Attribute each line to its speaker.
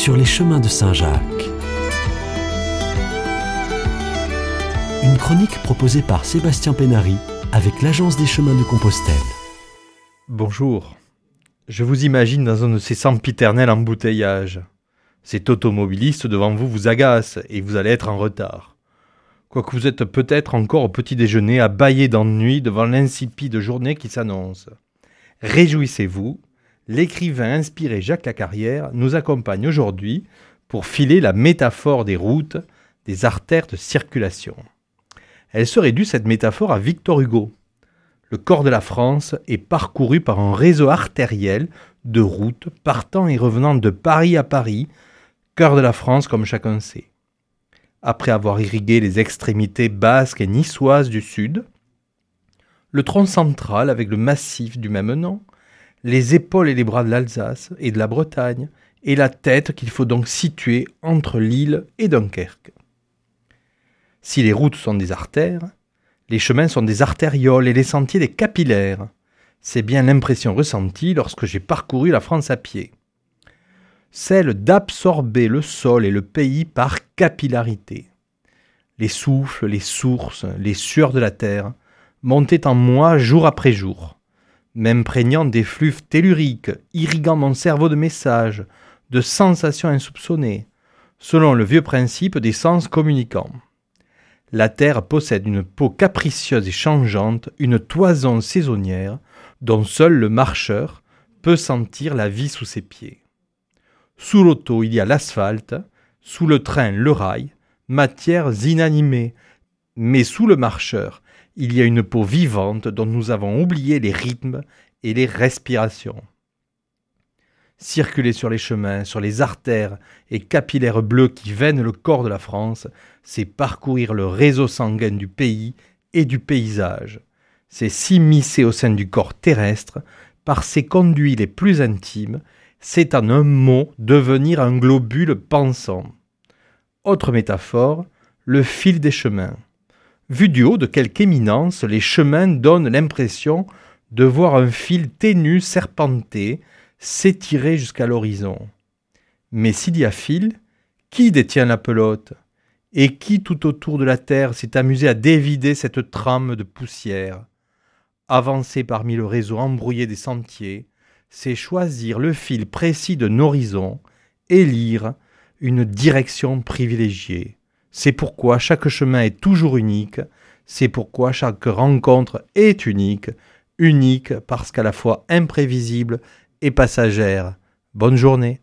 Speaker 1: sur les chemins de Saint-Jacques. Une chronique proposée par Sébastien Pénary avec l'Agence des chemins de Compostelle.
Speaker 2: Bonjour, je vous imagine dans un de ces sempiternels embouteillages. Cet automobiliste devant vous vous agace et vous allez être en retard. Quoique vous êtes peut-être encore au petit déjeuner à bâiller d'ennui devant l'insipide journée qui s'annonce. Réjouissez-vous, l'écrivain inspiré Jacques Lacarrière nous accompagne aujourd'hui pour filer la métaphore des routes, des artères de circulation. Elle serait due cette métaphore à Victor Hugo. Le corps de la France est parcouru par un réseau artériel de routes partant et revenant de Paris à Paris, cœur de la France comme chacun sait. Après avoir irrigué les extrémités basques et niçoises du sud, le tronc central avec le massif du même nom, les épaules et les bras de l'Alsace et de la Bretagne, et la tête qu'il faut donc situer entre Lille et Dunkerque. Si les routes sont des artères, les chemins sont des artérioles et les sentiers des capillaires. C'est bien l'impression ressentie lorsque j'ai parcouru la France à pied. Celle d'absorber le sol et le pays par capillarité. Les souffles, les sources, les sueurs de la terre montaient en moi jour après jour, m'imprégnant des flux telluriques, irriguant mon cerveau de messages, de sensations insoupçonnées, selon le vieux principe des sens communicants. La terre possède une peau capricieuse et changeante, une toison saisonnière, dont seul le marcheur peut sentir la vie sous ses pieds. Sous l'auto, il y a l'asphalte, sous le train, le rail, matières inanimées. Mais sous le marcheur, il y a une peau vivante dont nous avons oublié les rythmes et les respirations. Circuler sur les chemins, sur les artères et capillaires bleus qui veinent le corps de la France, c'est parcourir le réseau sanguin du pays et du paysage. C'est s'immiscer au sein du corps terrestre par ses conduits les plus intimes. C'est en un mot devenir un globule pensant. Autre métaphore, le fil des chemins. Vu du haut de quelque éminence, les chemins donnent l'impression de voir un fil ténu serpenter, s'étirer jusqu'à l'horizon. Mais s'il y a fil, qui détient la pelote ? Et qui tout autour de la terre s'est amusé à dévider cette trame de poussière ? Avancer parmi le réseau embrouillé des sentiers, c'est choisir le fil précis d'un horizon, élire une direction privilégiée. C'est pourquoi chaque chemin est toujours unique, c'est pourquoi chaque rencontre est unique, unique parce qu'à la fois imprévisible et passagère. Bonne journée.